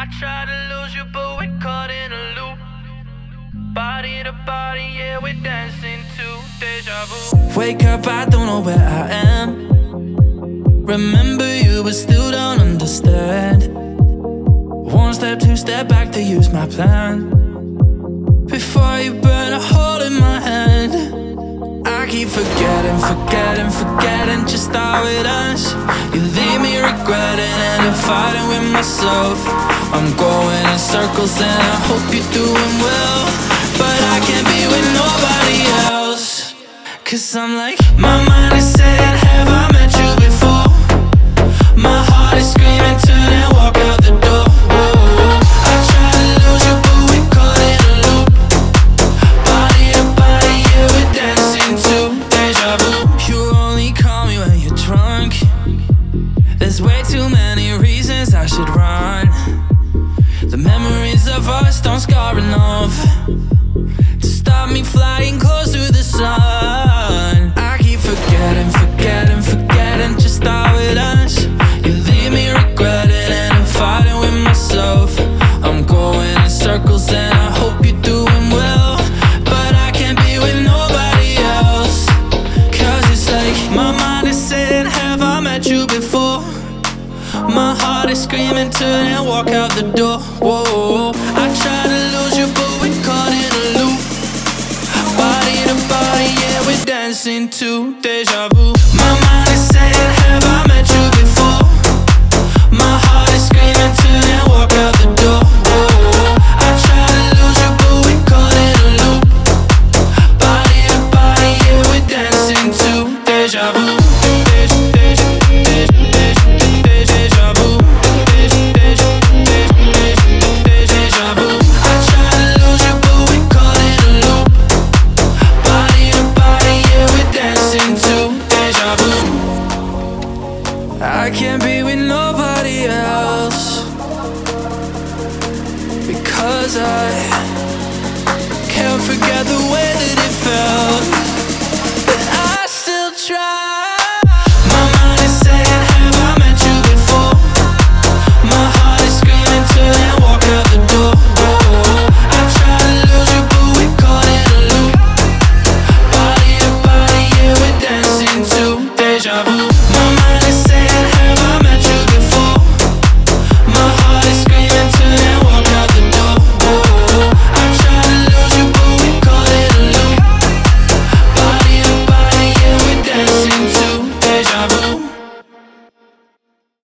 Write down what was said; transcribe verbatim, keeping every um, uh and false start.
I tried to lose you, but we're caught in a loop. Body to body, yeah, we're dancing to deja vu. Wake up, I don't know where I am. Remember you, but still don't understand. One step, two step back to use my plan. Before you burn a hole in my hand. I keep forgetting, forgetting, forgetting just how it ends. You leave me regretting and I'm fighting with myself. I'm going in circles and I hope you're doing well, but I can't be with nobody else. Cause I'm like, my mind is saying, have I met you before? My heart is screaming, turn and walk out the door. Whoa. I try to lose you, but we're caught in a loop. Body to body, yeah, we're dancing to deja vu. You only call me when you're drunk. There's way too many reasons I should run. The memories of us don't scar enough to stop me flying close to the sun. I keep forgetting, forgetting, forgetting just how it ends. You leave me regretting and I'm fighting with myself. I'm going in circles and I hope you're doing well, but I can't be with nobody else. Cause it's like, my mind is saying, have I met you before? My heart is screaming, turn and walk out the door. Whoa, I try to lose you, but we're caught in a loop. Body to body, yeah, we're dancing to deja vu. My mind is saying, have I met you before? My heart is screaming, turn and walk out the door. Whoa, I try to lose you, but we're caught in a loop. Body to body, yeah, we're dancing to deja vu. I can't be with nobody else because I can't forget the